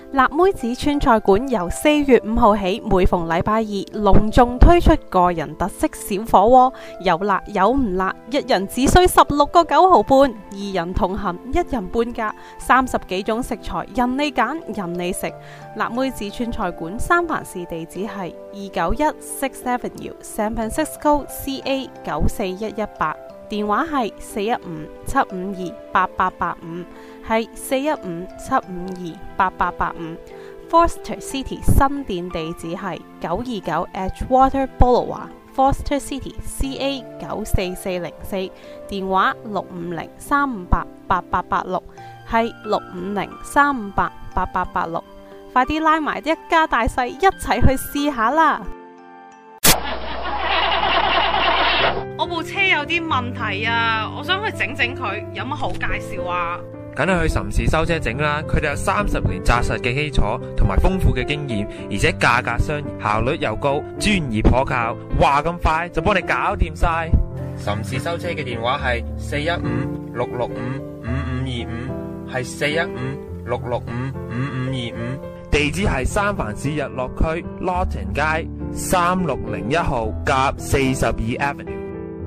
辣妹子川菜館由4月5號起，每逢禮拜二隆重推出個人特色小火鍋，有辣有唔辣，一人只需16個9毫半，二人同行一人半價，30幾種食材任你揀任你食。辣妹子川菜館三藩市地址係291 Sixth Avenue San Francisco CA 94118，電話係415-752-8885，係415-752-8885。Foster City 新店地址係929 Edgewater Boulevard Foster City CA 94404，電話650-358-8886，係650-358-8886。快啲拉埋一家大細一齊去試下啦！我部車有啲問題啊，我想去整佢，有乜好介紹啊？ 梗係去岑氏修車整啦，佢哋有30年紮實嘅基礎同埋豐富嘅經驗，而且價格相宜，效率又高，專業可靠，話咁快就幫你搞掂晒。岑氏修車嘅電話係415-665-5525，係415-665-5525，地址係三藩市日落區 Lawton 街3601號甲42 Avenue。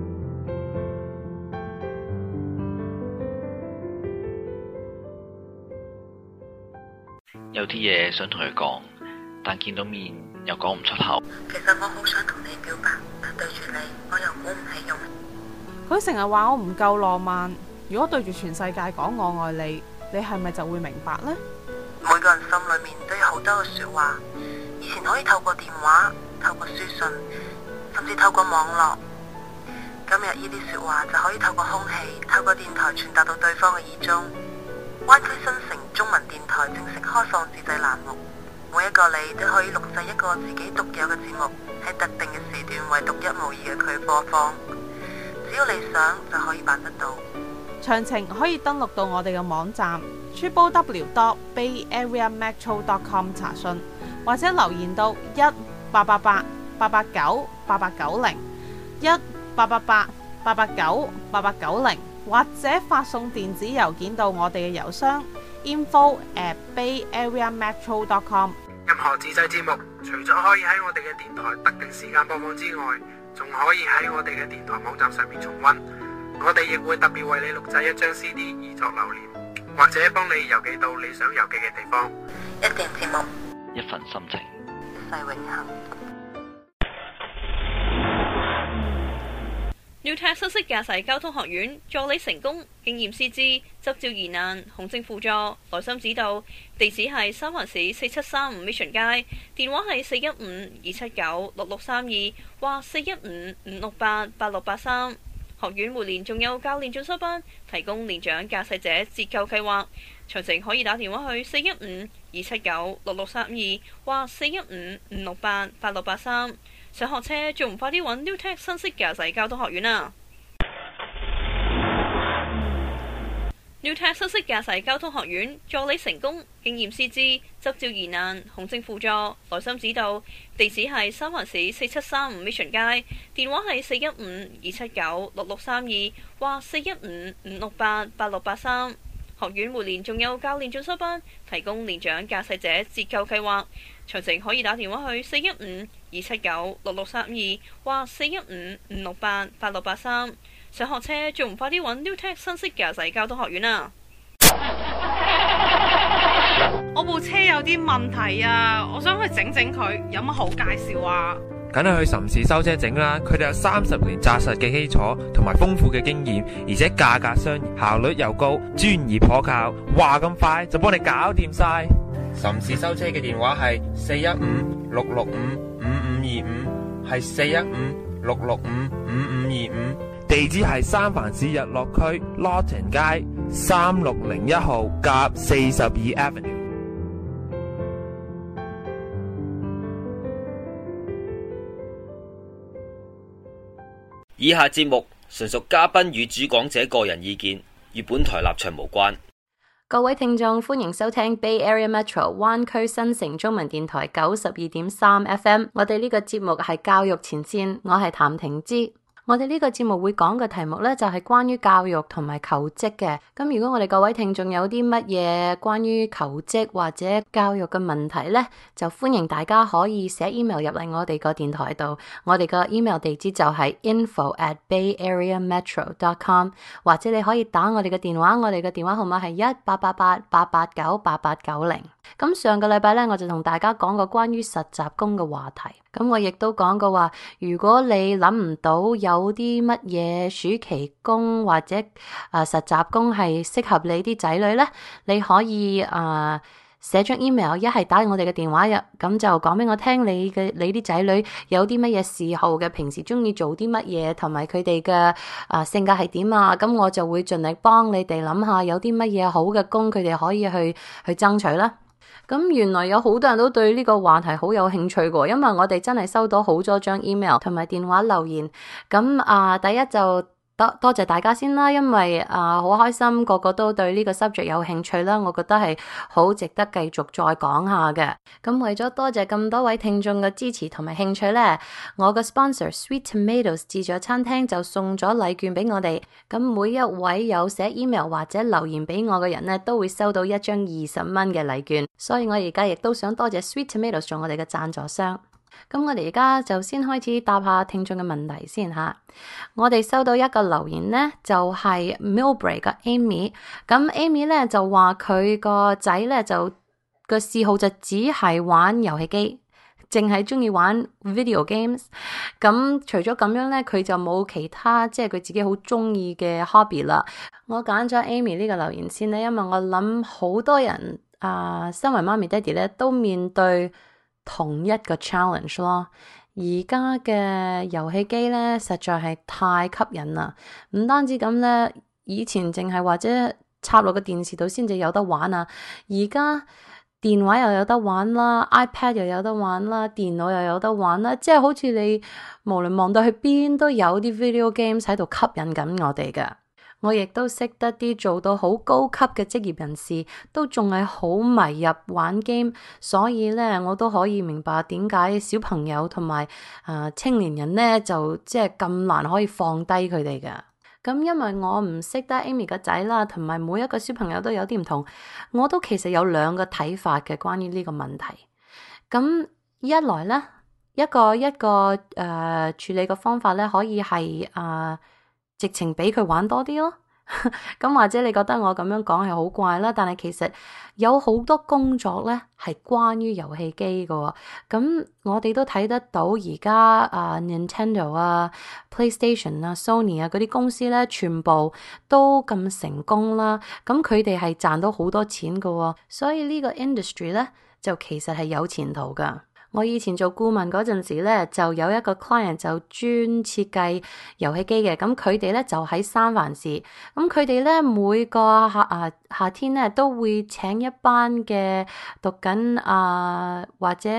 有啲嘢想同佢講，但見到面又講唔出口。 其實我好想同你表白，但對住你我又鼓唔起勇。 佢成日話我唔夠浪漫，如果對住全世界講我愛你，你係咪就會明白呢？ 每個人心裏面都有好多嘅說話，以前可以透過電話、透過書信，甚至透過網絡。今日呢啲說話就可以透過空氣、透過電台傳達到對方嘅耳中。灣區新城中文電台正式開放自製欄目，每一個你都可以錄製一個自己獨有嘅節目，喺特定嘅時段為獨一無二嘅佢播放。只要你想就可以辦得到。 詳情可以登錄到我哋嘅網站 www.bayareametro.com 查詢，或者留言到1-888-889-8890 1-888-889-8890，或者發送電子郵件到我哋嘅郵箱 info@bayareametro.com。 任何自製節目，除咗可以喺我哋嘅電台特定時間播放之外，仲可以喺我哋嘅電台網站上面重溫。我哋亦會特別為你錄製一張 CD 以作留念，或者幫你郵寄到你想郵寄嘅地方。 一段節目， 一份心情， 一世永恆。 Newtech 新式駕駛交通學院助你成功，經驗師資，執照疑難，行政輔助，耐心指導。地址係三藩市4735 Mission 街，電話係415-279-6632或415-568-8683。學院每年仲有教練進修班，提供年長駕駛者折扣計劃。詳情可以打電話去415-279-6632或415-568-8683。想學車仲唔快啲揾 Newtech 新式駕駛交通學院啊！ Newtech 新式駕駛交通學院助你成功，經驗師資，執照疑難，行政輔助，耐心指導。地址係三藩市4735 Mission 街，電話係415-279-6632或415-568-8683。學院每年仲有教練進修班，提供年長駕駛者折扣計劃。詳情可以打電話去415-279-6632或415-568-8683。想學車仲唔快啲揾 Newtech 新式駕駛交通學院啊！ 我部車有啲問題啊，我想去整佢，有乜好介紹啊？ 梗係去岑氏修車整啦，佢哋有30年紮實嘅基礎同埋豐富嘅經驗，而且價格相宜，效率又高，專業可靠，話咁快就幫你搞掂晒。岑氏修車嘅電話係415-665-5525，係415-665-5525，地址係三藩市日落區 Lawton 街3601號甲42 Avenue。 以下節目純屬嘉賓與主講者個人意見，與本台立場無關。 各位聽眾，歡迎收聽 Bay Area Metro 灣區新城中文電台92.3 FM。我哋呢個節目係教育前線，我係譚婷芝。 我哋呢個節目會講嘅題目呢，就係關於教育同埋求職嘅。咁如果我哋各位聽眾有啲乜嘢關於求職或者教育嘅問題呢，就歡迎大家可以寫 email 入嚟我哋個電台度。我哋個 email 地址就係 info@bayareametro.com， 或者你可以打我哋嘅電話，我哋嘅電話號碼係1888-889-8890。咁上個禮拜呢，我就同大家講過關於實習工嘅話題。咁我亦都講過話，如果你諗唔到有啲乜嘢暑期工或者實習工係適合你啲仔女呢，你可以寫張 email， 一係打我哋嘅電話入，咁就講俾我聽你啲仔女有啲乜嘢嗜好嘅，平時中意做啲乜嘢，同埋佢哋嘅性格係點啊，咁我就會盡力幫你哋諗下有啲乜嘢好嘅工，佢哋可以去爭取啦。咁原來有好多人都對呢個話題好有興趣嘅，因為我哋真係收到好多張 email 同埋電話留言。咁第一就多謝大家先啦，因為好開心個個都對呢個 subject 有興趣啦，我覺得係好值得繼續再講下嘅。咁為咗多謝咁多位聽眾嘅支持同埋興趣呢，我嘅 sponsor Sweet Tomatoes 自助餐廳就送咗禮券俾我哋。咁每一位有寫 email 或者留言俾我嘅人呢，都會收到一張20蚊嘅禮券。所以我而家亦都想多謝 Sweet Tomatoes 做我哋嘅贊助商。咁我哋而家就先開始答下聽眾嘅問題先吓。我哋收到一個留言呢，就係 Millbrae 嘅 Amy。咁 Amy 呢就話佢個仔呢就個嗜好就只係玩遊戲機，淨係中意玩 video games。咁除咗咁樣呢，佢就冇其他即係佢自己好中意嘅 hobby 啦。我揀咗 Amy 呢個留言先呢，因為我諗好多人身為媽咪爹哋呢都面對同一個 challenge 咯。而家嘅遊戲機咧，實在係太吸引啦！唔單止咁咧，以前淨係或者插落個電視度先至有得玩啊，而家電話又有得玩啦， iPad 又有得玩啦，電腦又有得玩啦，即係好似你無論望到去邊都有啲 video games 喺度吸引緊我哋㗎。我亦都識得啲做到好高級嘅職業人士，都仲係好迷入玩 game， 所以咧我都可以明白點解小朋友同埋青年人咧就即係咁難可以放低佢哋㗎。咁因為我唔識得 Amy 個仔啦，同埋每一個小朋友都有啲唔同，我都其實有兩個睇法嘅關於呢個問題。咁一來咧，一個處理嘅方法咧，可以係直情俾佢玩多啲咯。咁或者你覺得我咁樣講係好怪啦，但係其實有好多工作咧係關於遊戲機嘅。咁我哋都睇得到而家Nintendo PlayStation Sony 嗰啲公司咧，全部都咁成功啦。咁佢哋係賺到好多錢嘅，所以呢個 industry 咧就其實係有前途噶。我以前做顧問嗰陣時咧，就有一個 client 就專設計遊戲機嘅，咁佢哋咧就喺三藩市，咁佢哋咧每個夏天咧都會請一班嘅讀緊或者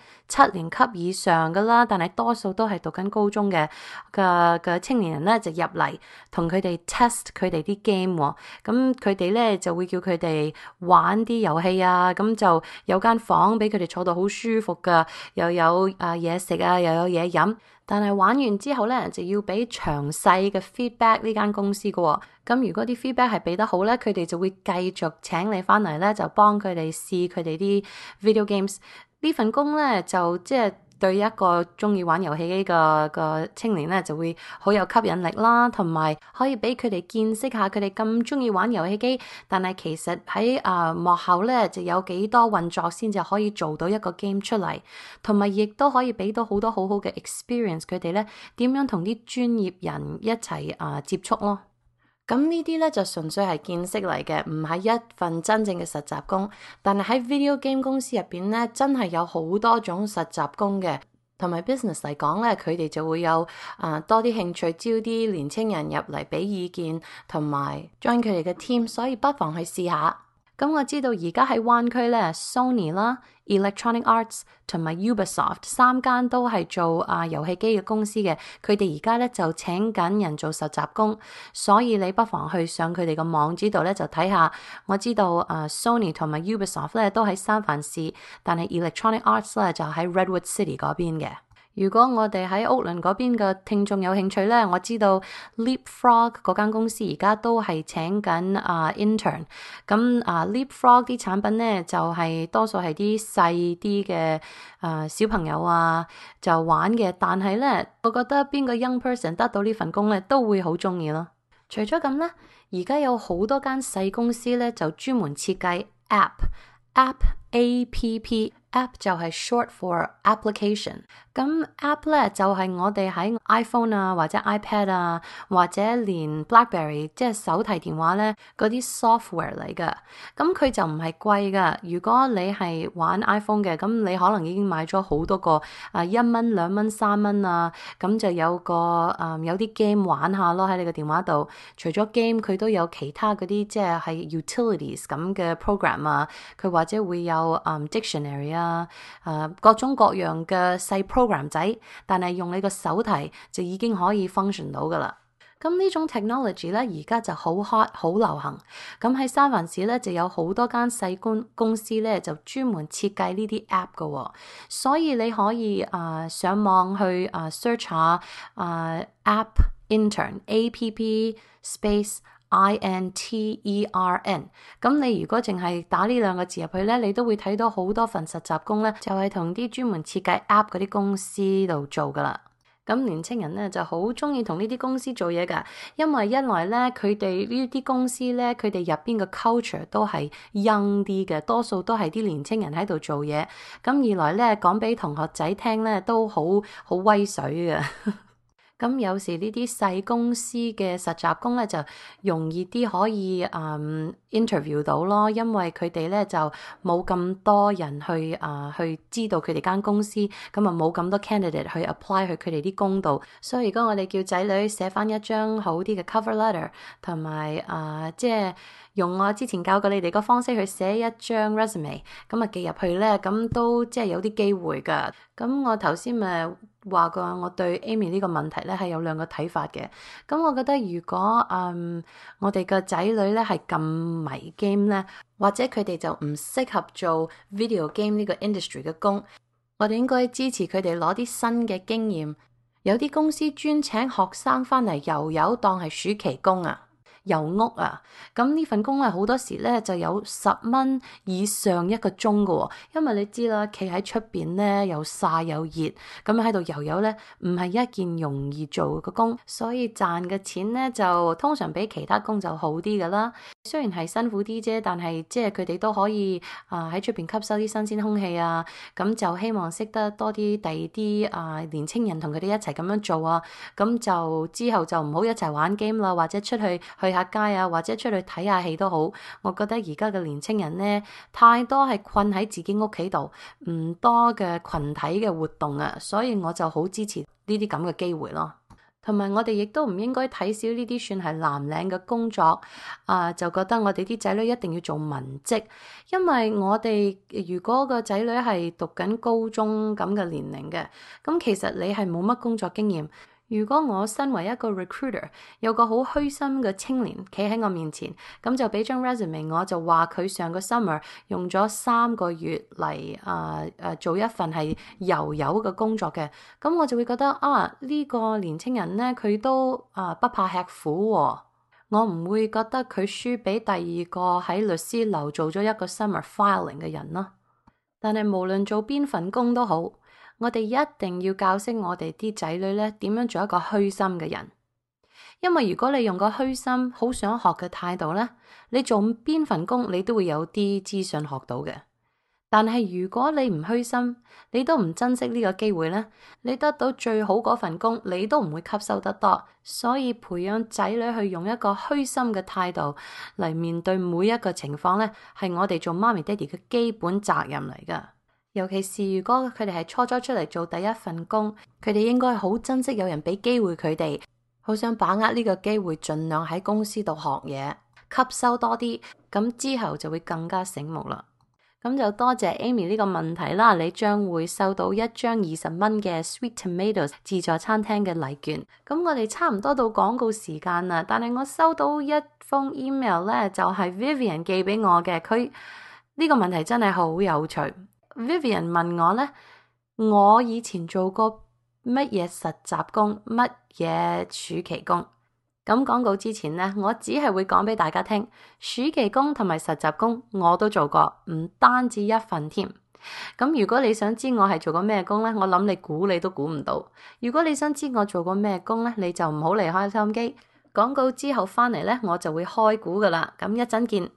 7年級以上噶啦，但係多數都係讀緊高中嘅青年人咧就入嚟同佢哋 test 佢哋啲 game，咁佢哋咧就會叫佢哋玩啲遊戲啊，咁就有間房俾佢哋坐到好舒服噶。又有嘢食啊，又有嘢飲，但係玩完之後咧就要俾詳細嘅 feedback 呢間公司嘅。咁如果啲 feedback 係俾得好咧，佢哋就會繼續請你翻嚟咧，就幫佢哋試佢哋啲 video games。呢份工咧就即係對一個中意玩遊戲機嘅青年咧就會好有吸引力啦，同埋可以俾佢哋見識下佢哋咁中意玩遊戲機，但係其實喺幕後咧就有幾多運作先至可以做到一個 game 出嚟，同埋亦都可以俾到好多好好嘅 experience 佢哋咧點樣同啲專業人一齊接觸咯。咁呢啲咧就純粹係見識嚟嘅，唔係一份真正嘅實習工。但係喺 video game 公司入邊咧，真係有好多種實習工嘅，同埋 business 嚟講咧，佢哋就會有多啲興趣招啲年青人入嚟俾意見，同埋 join 佢哋嘅 team， 所以不妨去試下。咁我知道而家喺灣區咧 ，Sony 啦、Electronic Arts 同埋 Ubisoft 3間都係做遊戲機嘅公司嘅，佢哋而家咧就請緊人做實習工，所以你不妨去上佢哋個網址度咧就睇下。我知道Sony 同埋 Ubisoft 咧都喺三藩市，但係 Electronic Arts 咧就喺 Redwood City 嗰邊嘅。 如果我哋喺屋崙嗰邊嘅聽眾有興趣呢，我知道 Leapfrog 嗰間公司而家都係請緊intern。咁Leapfrog 啲產品呢，就係多數係啲細啲嘅小朋友就玩嘅，但係呢，我覺得邊個 young person 得到呢份工呢，都會好中意咯。除咗咁呢，而家有好多間細公司呢，就專門設計 app app 就係 short for application。咁 app 咧就係我哋喺 iPhone 或者 iPad 或者連 BlackBerry 即係手提電話咧嗰啲 software 嚟噶。咁佢就唔係貴噶。如果你係玩 iPhone 嘅，咁你可能已經買咗好多個1蚊、2蚊、3蚊咁就有個有啲 game 玩下咯喺你個電話度。除咗 game，佢都有其他嗰啲即係 utilities 咁嘅 program 佢或者會有dictionary 各種各樣嘅細 program 仔，但係用你個手提就已經可以 function 到噶啦。咁呢種 technology 咧而家就好 hot 好流行。咁喺三藩市咧就有好多間細公司咧就專門設計呢啲 app 噶，所以你可以上網去search 下app intern app space intern。咁你如果淨係打呢兩個字入去咧，你都會睇到好多份實習工咧，就係同啲專門設計 app 嗰啲公司度做噶啦。咁年青人咧就好中意同呢啲公司做嘢噶，因為一來咧佢哋呢啲公司咧，佢哋入邊嘅 culture 都係 young 啲嘅，多數都係啲年青人喺度做嘢。咁二來咧講俾同學仔聽咧都好威水嘅。咁有時呢啲細公司嘅實習工咧就容易啲可以interview 到咯，因為佢哋咧就冇咁多人去知道佢哋間公司，咁冇咁多 candidate 去 apply 去佢哋啲工度，所以如果我哋叫仔女寫翻一張好啲嘅 cover letter， 同埋即係用我之前教過你哋個方式去寫一張 resume， 咁寄入去咧，咁都即係有啲機會噶。咁我頭先咪話過我對 Amy 呢個問題咧係有兩個睇法嘅。咁我覺得如果我哋個仔女咧係咁迷 game 咧，或者佢哋就唔適合做 video game 呢個 industry 嘅工，我哋應該支持佢哋攞啲新嘅經驗。有啲公司專請學生翻嚟油當係暑期工油屋咁呢份工好多時咧就有10蚊以上一個鐘嘅，因為你知啦，企喺出邊咧又曬又熱，咁喺度油咧唔係一件容易做嘅工，所以賺嘅錢咧就通常比其他工就好啲噶啦。雖然係辛苦啲啫，但係即係佢哋都可以喺出邊吸收啲新鮮空氣咁就希望識得多啲第二啲年青人同佢哋一齊咁樣做咁就之後就唔好一齊玩 game 啦，或者出去下街或者出去睇下戲都好。我覺得而家嘅年青人呢，太多係困喺自己屋企度，唔多嘅群體嘅活動所以我就好支持呢啲咁嘅機會咯。同埋我哋亦都唔應該睇小呢啲算係藍領嘅工作就覺得我哋啲仔女一定要做文職，因為我哋如果個仔女係讀緊高中咁嘅年齡嘅，咁其實你係冇乜工作經驗。如果我身為一個 recruiter， 有個好虛心嘅青年企喺我面前，咁就俾張 resume我，就話佢上個 summer 用咗3個月嚟做一份係油嘅工作嘅，咁我就會覺得呢個年青人呢，佢都不怕吃苦我唔會覺得佢輸俾第二個喺律師樓做咗一個 summer filing 嘅人咯。但係無論做邊份工都好，我哋一定要教識我哋啲仔女咧點樣做一個虛心嘅人，因為如果你用個虛心好想學嘅態度咧，你做邊份工你都會有啲資訊學到嘅。但係如果你唔虛心，你都唔珍惜呢個機會咧，你得到最好嗰份工你都唔會吸收得多。所以培養仔女去用一個虛心嘅態度嚟面對每一個情況咧，係我哋做媽咪爹哋嘅基本責任嚟噶。尤其是如果佢哋係初出嚟做第一份工，佢哋應該好珍惜有人俾機會佢哋，好想把握呢個機會，盡量喺公司度學嘢，吸收多啲，咁之後就會更加醒目啦。咁就多謝 Amy 呢個問題啦，你將會收到一張20蚊嘅 Sweet Tomatoes 自助餐廳嘅禮券。咁我哋差唔多到廣告時間啦，但係我收到一封 email 咧，就係 Vivian 寄俾我嘅，佢呢個問題真係好有趣。Vivian 問我咧，我以前做過乜嘢實習工，乜嘢暑期工。咁廣告之前呢，我只係會講俾大家聽，暑期工同埋實習工我都做過，唔單止一份添。咁如果你想知我係做過咩工呢，我諗你估你都估唔到。如果你想知我做過咩工呢，你就唔好離開收音機。廣告之後翻嚟呢，我就會開估噶啦。咁一陣見。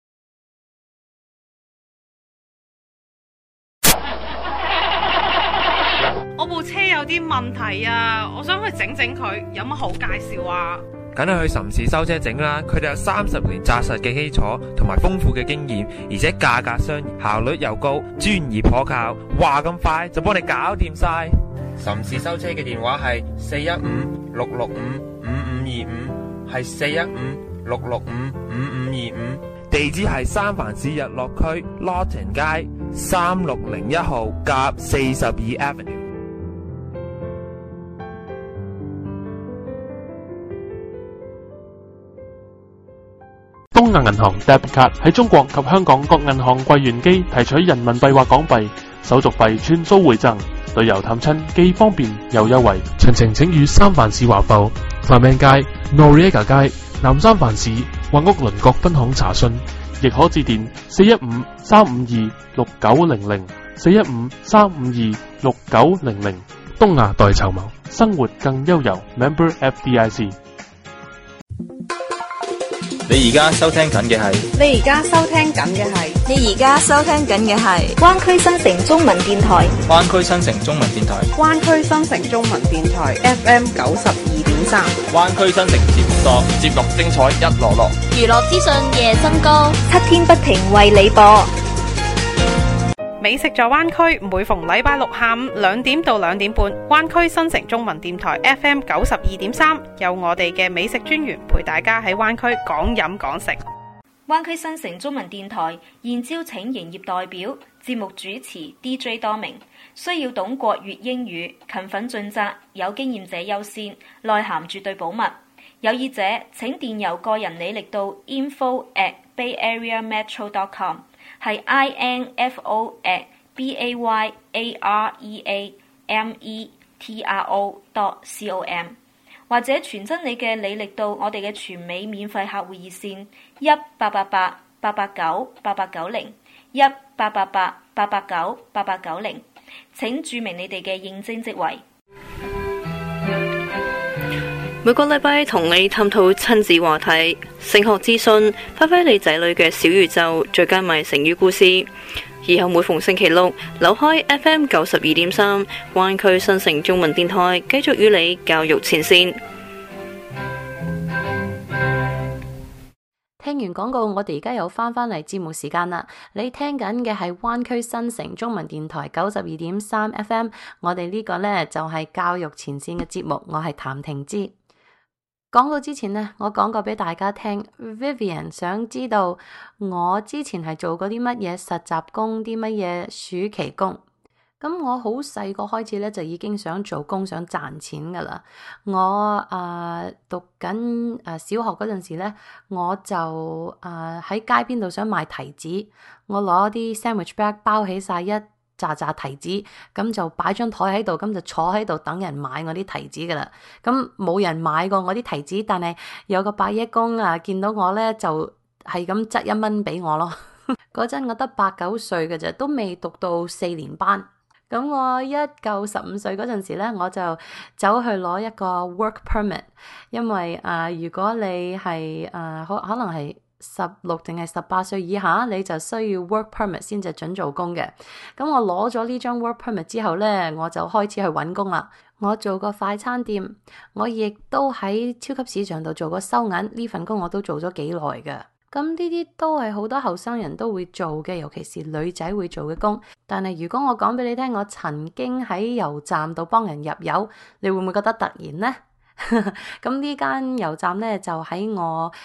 我部車有啲問題啊，我想去整整佢，有乜好介紹啊？ 梗係去岑氏修車整啦，佢哋有30年紮實嘅基礎同埋豐富嘅經驗，而且價格相宜，效率又高，專業可靠，話咁快就幫你搞掂晒。岑氏修車嘅電話係415-665-5525，係415-665-5525，地址係三藩市日落區 Lawton 街3601號甲42 Avenue。 東亞銀行 Debit 卡喺中國及香港各銀行櫃員機提取人民幣或港幣，手續費全數回贈，旅遊探親既方便又優惠。詳情請與三藩市華埠、繁命街、Noriega 街、南三藩市或屋鄰國分行查詢，亦可致電415-352-6900 415-352-6900。東亞代籌謀，生活更悠遊。Member FDIC。 你而家收聽緊嘅係灣區新城中文電台FM 92.3， 灣區新城節目多，節目精彩一籮籮， 娛樂資訊夜笙歌，7天不停為你播。 美食在灣區，每逢禮拜六下午2點到2點半，灣區新城中文電台 FM 92.3，有我哋嘅美食專員陪大家喺灣區講飲講食。 灣區新城中文電台現招請營業代表、節目主持 DJ 多名，需要懂國粵英語，勤奮盡責，有經驗者優先，內涵絕對保密。有意者請電郵個人履歷到 info@bayareametro.com， 係 info@bayareametro.com， 或者傳真你嘅履歷到我哋嘅全美免費客戶熱線1888-889-8890 1888-889-8890，請注明你哋嘅應徵職位。 每個禮拜同你探討親子話題、升學資訊，發揮你仔女嘅小宇宙，最佳賣成語故事。以後每逢星期六，扭開 FM 92.3，灣區新城中文電台，繼續與你教育前線。 聽完廣告，我哋而家又翻嚟節目時間啦。你聽緊嘅係灣區新城中文電台92.3 FM， 我哋呢個呢，就係教育前線嘅節目，我係譚婷芝。廣告之前呢，我講過俾大家聽 Vivian 想知道我之前係做過啲乜嘢實習工，啲乜嘢暑期工。咁我好細個開始咧，就已經想做工，想賺錢噶啦。我讀緊小學嗰陣時咧，我就喺街邊度想賣提子，我攞啲 sandwich bag 包起晒一扎提子，咁就擺張台喺度，咁就坐喺度等人買我啲提子噶啦。咁冇人買過我啲提子，但係有個伯爺公見到我咧，就係咁執1蚊俾我咯。嗰陣我得8、9歲嘅啫，都未讀到4年班。咁我一夠15歲嗰陣時咧，我就走去攞一個 work permit， 因為如果你係可能係16定係18歲以下，你就需要 work permit 先至準做工嘅。咁我攞咗呢張 work permit 之後咧，我就開始去揾工啦。我做過快餐店，我亦都喺超級市場度做過收銀，呢份工我都做咗幾耐嘅。咁呢啲都係好多後生人都會做嘅，尤其是女仔會做嘅工。但係如果我講俾你聽，我曾經喺油站度幫人入油，你會唔會覺得突然呢？咁呢間油站呢，就喺我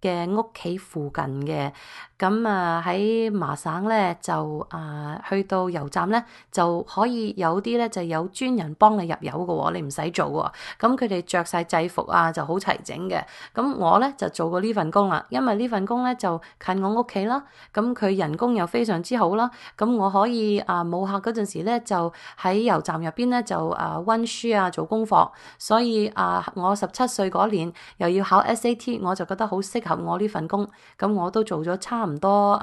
嘅屋企附近嘅。咁喺麻省咧就去到油站咧就可以有啲咧就有專人幫你入油嘅喎，你唔使做喎。咁佢哋着晒制服就好齊整嘅。咁我咧就做過呢份工啦，因為呢份工咧就近我屋企啦。咁佢人工又非常之好啦。咁我可以冇客嗰陣時咧就喺油站入邊咧就溫書做功課。所以我17歲嗰年又要考 SAT， 我就覺得好適合我呢份工。咁我都做咗差唔多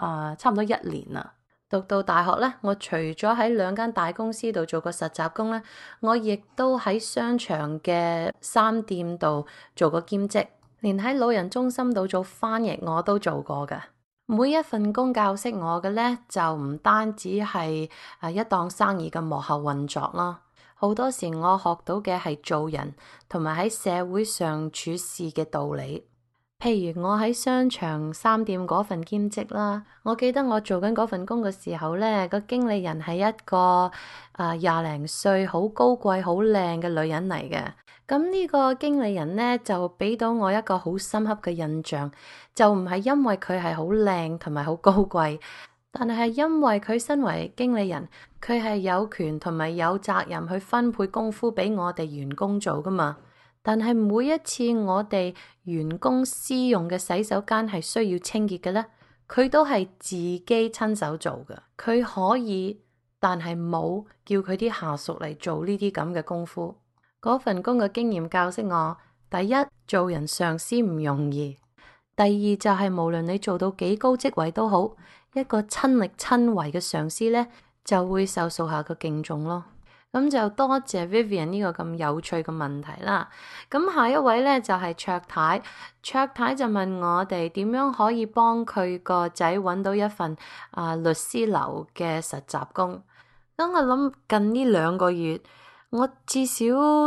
1年啦。讀到大學咧，我除咗喺2間大公司度做過實習工咧，我亦都喺商場嘅3店度做過兼職，連喺老人中心度做翻譯我都做過㗎。每一份工教識我嘅咧，就唔單止係一檔生意嘅幕後運作咯。好多時我學到嘅係做人同埋喺社會上處事嘅道理。譬如我喺商場3店嗰份兼職啦，我記得我做緊嗰份工嘅時候咧，個經理人係一個20零歲好高貴好靚嘅女人嚟嘅。咁呢個經理人咧就俾到我一個好深刻嘅印象，就唔係因為佢係好靚同埋好高貴，但係因為佢身為經理人，佢係有權同埋有責任去分配功夫俾我哋員工做噶嘛。但係每一次我哋員工私用嘅洗手間係需要清潔嘅咧，佢都係自己親手做嘅。佢可以，但係冇叫佢啲下屬嚟做呢啲咁嘅功夫。嗰份工嘅經驗教識我，第一，做人上司唔容易；第二就係無論你做到幾高職位都好，一個親力親為嘅上司咧，就會受屬下嘅敬重咯。咁就多謝 Vivian 呢個咁有趣嘅問題啦。咁下一位咧就係卓太，卓太就問我哋點樣可以幫佢個仔揾到一份律師樓嘅實習工。咁我諗近呢2個月，我至少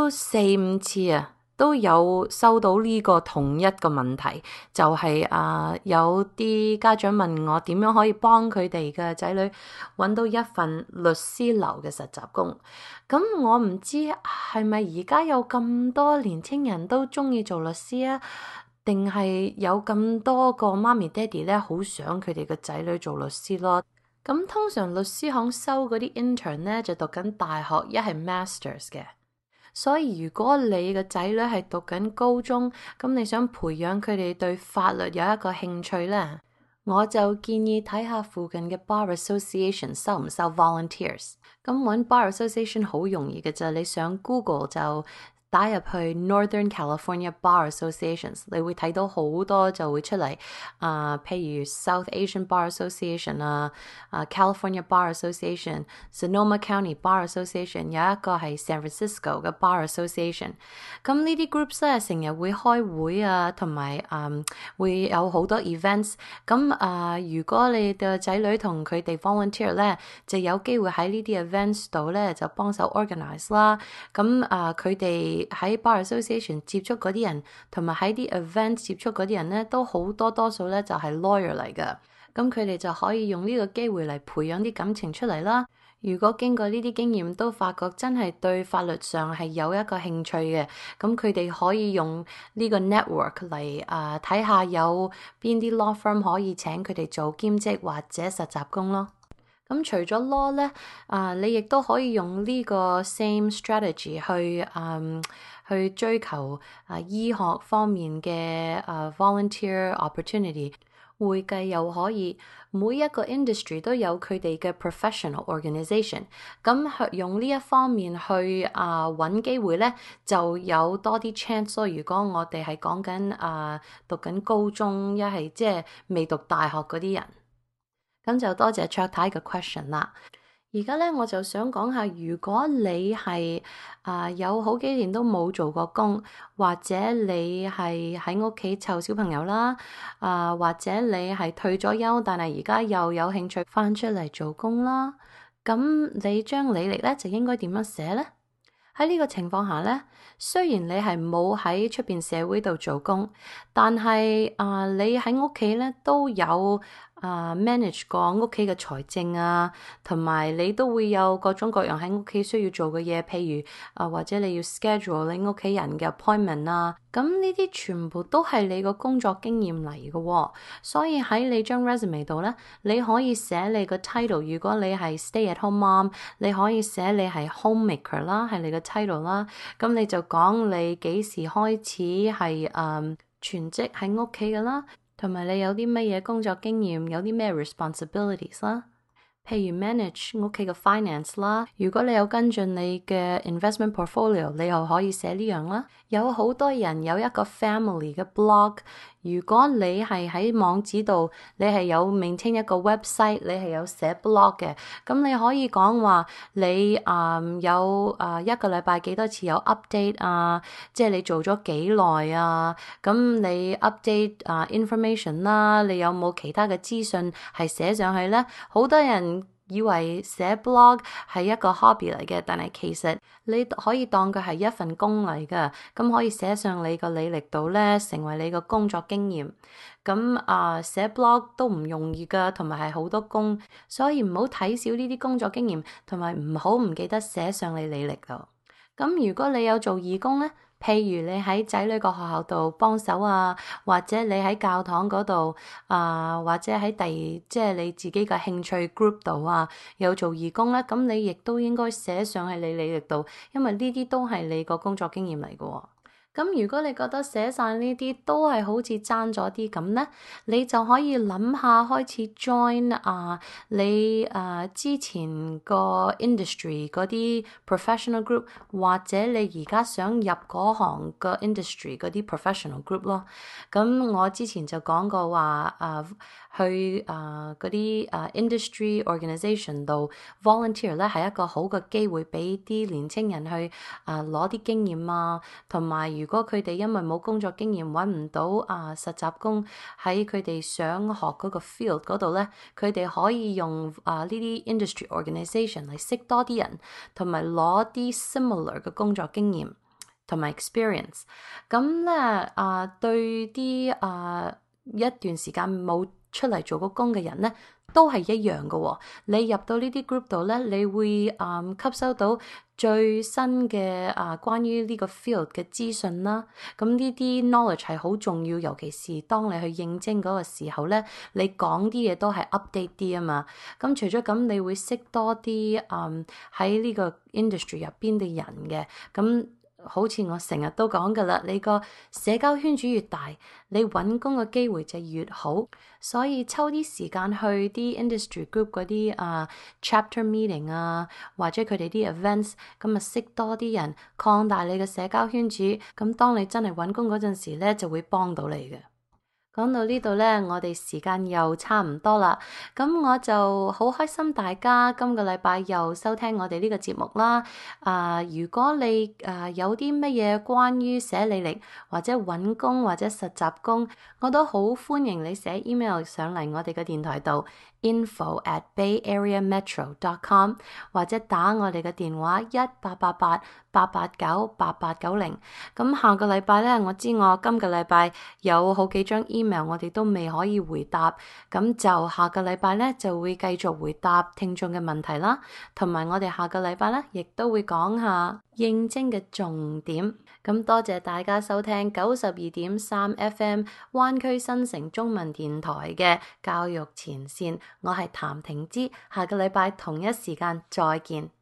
4-5次都有收到呢個同一個問題，就係有啲家長問我點樣可以幫佢哋嘅仔女揾到一份律師樓嘅實習工。咁我唔知係咪而家有咁多年輕人都中意做律師啊，定係有咁多個媽咪爹哋咧好想佢哋嘅仔女做律師咯。咁通常律師行收嗰啲 intern 咧就讀緊大學，一係 masters 嘅。所以如果你嘅仔女係讀緊高中，咁你想培養佢哋對法律有一個興趣咧，我就建議睇下附近嘅 Bar Association 收唔收 volunteers。咁揾 Bar Association 好容易嘅啫，你上 Google 就打入去 Northern California Bar Associations， 你會睇到好多就會出嚟，譬如 South Asian Bar Association California Bar Association、Sonoma County Bar Association， 有一個係 San Francisco 嘅 Bar Association。咁呢啲 groups 咧成日會開會同埋會有好多 events。咁如果你嘅仔女同佢哋 volunteer 咧，就有機會喺呢啲 events 度咧就幫手 organize 啦。咁佢哋喺 Bar Association 接觸嗰啲人，同埋喺啲 event 接觸嗰啲人咧，都好多數咧就係 lawyer 嚟噶。咁佢哋就可以用呢個機會嚟培養啲感情出嚟啦。如果經過呢啲經驗都發覺真係對法律上係有一個興趣嘅，咁佢哋可以用呢個 network 嚟睇下有邊啲 law firm 可以請佢哋做兼職或者實習工咯。咁除咗 law 咧，你亦都可以用呢個 same strategy 去追求醫學方面嘅volunteer opportunity。會計又可以，每一個 industry 都有佢哋嘅 professional organization。咁用呢一方面去揾機會咧，就有多啲 chance 咯。如果我哋係講緊讀緊高中，一係即係未讀大學嗰啲人。咁就多謝卓太嘅 question 啦。而家咧我就想講下，如果你係有好幾年都冇做過工，或者你係喺屋企湊小朋友啦，或者你係退咗休，但係而家又有興趣翻出嚟做工啦，咁你將履歷咧就應該點樣寫咧？喺呢個情況下咧，雖然你係冇喺出邊社會度做工，但係你喺屋企咧都有 manage 個屋企嘅財政啊，同埋你都會有各種各樣喺屋企需要做嘅嘢，譬如或者你要 schedule 你屋企人嘅 appointment 啊，咁呢啲全部都係你個工作經驗嚟嘅喎，所以喺你張 resume 度咧，你可以寫你個 title， 如果你係 stay at home mom， 你可以寫你係 homemaker 啦，係你個 title 啦，咁你就講你幾時開始係全職喺屋企嘅啦，同埋你有啲乜嘢工作經驗，有啲咩 responsibilities 啦，譬如 manage 屋企嘅 finance 啦，如果你有跟進你嘅 investment portfolio， 你又可以寫呢樣啦。有好多人有一個 family 嘅 blog， 如果你係喺網址度，你係有 maintain 一個 website， 你係有寫 blog 嘅，咁你可以講話你有一個禮拜幾多次有 update 啊，即係你做咗幾耐啊，咁你 update information 啦，你有冇其他嘅資訊係寫上去呢？好多人以為寫 blog 係一個 hobby 嚟嘅，但係其實你可以當佢係一份工嚟㗎，咁可以寫上你個履歷度咧，成為你個工作經驗。咁寫 blog 都唔容易㗎，同埋係好多工，所以唔好睇少呢啲工作經驗，同埋唔記得寫上你履歷度。咁如果你有做義工咧，譬如你喺仔女個學校度幫手啊，或者你喺教堂嗰度或者喺即係你自己嘅興趣 group 度啊，有做義工咧，咁你亦都應該寫上喺你履歷度，因為呢啲都係你個工作經驗嚟嘅。咁如果你覺得寫晒呢啲都係好似爭咗啲咁呢，你就可以諗下開始 join 你之前個 industry 嗰啲 professional group， 或者你而家想入嗰行個 industry 嗰啲 professional group 咯。咁我之前就講過話去嗰啲industry organisation 度 volunteer 咧，係一個好嘅機會，俾啲年青人去攞啲經驗啊，同埋如果佢哋因為冇工作經驗揾唔到實習工，喺佢哋想學嗰個 field 嗰度咧，佢哋可以用呢啲 industry organisation 嚟識多啲人，同埋攞啲 similar 嘅工作經驗同埋 experience。咁咧對啲一段時間冇出嚟做個工嘅人咧，都係一樣嘅喎。你入到呢啲 group 度咧，你會吸收到最新嘅關於呢個 field 嘅資訊啦。咁呢啲 knowledge 係好重要，尤其是當你去應徵嗰個時候咧，你講啲嘢都係 update 啲啊嘛。咁除咗咁，你會識多啲喺呢個 industry 入邊嘅人嘅。咁好似我成日都講噶啦，你個社交圈子越大，你揾工嘅機會就越好，所以抽啲時間去啲 industry group 嗰啲chapter meeting 或者佢哋啲 events， 咁識多啲人，擴大你嘅社交圈子，咁當你真係揾工嗰陣時咧，就會幫到你嘅。講到呢度呢，我哋時間又差唔多啦，咁我就好開心大家今個禮拜又收聽我哋呢個節目啦。如果你有啲乜嘢關於寫履歷或者揾工或者實習工，我都好歡迎你寫 email 上嚟我哋嘅電台度 info@bayareametro.com 或者打我哋嘅電話1888-889-8890。咁下個禮拜呢，我知我今個禮拜有好幾張 email 我哋都未可以回答，咁就下個禮拜呢就會繼續回答聽眾嘅問題啦，同埋我哋下個禮拜呢亦都會講下應徵嘅重點。咁多謝大家收聽92.3 FM 灣區新城中文電台嘅教育前線，我係譚婷芝，下個禮拜同一時間再見。